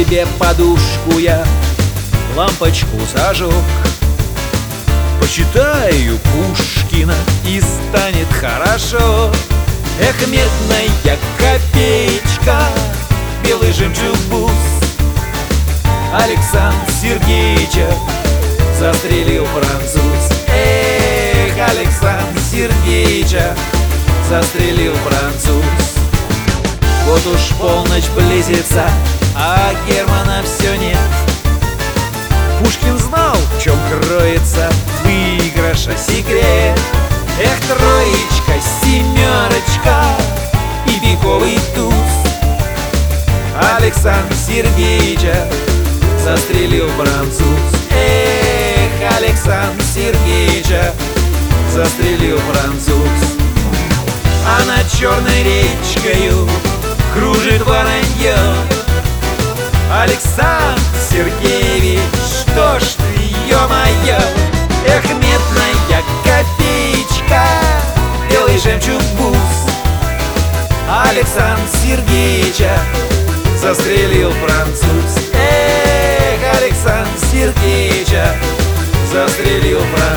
тебе подушку я, лампочку зажег. Почитаю Пушкина, и станет хорошо. Эх, медная копеечка, белый жемчуг бус Александра Сергеевича застрелил француз. Эх, Александра Сергеевича застрелил француз. Вот уж полночь близится, а Германа все нет. Пушкин знал, в чем кроется выигрыша секрет. Эх, троечка, семерочка и пиковый туз Александра Сергеевича застрелил француз. Эх, Александра Сергеевича застрелил француз. А над черной речкою кружит воронье. Александр Сергеевич, что ж ты, ё-моё. Эх, медная копеечка, белый жемчуг бус Александра Сергеевича застрелил француз. Эх, Александра Сергеевича застрелил француз.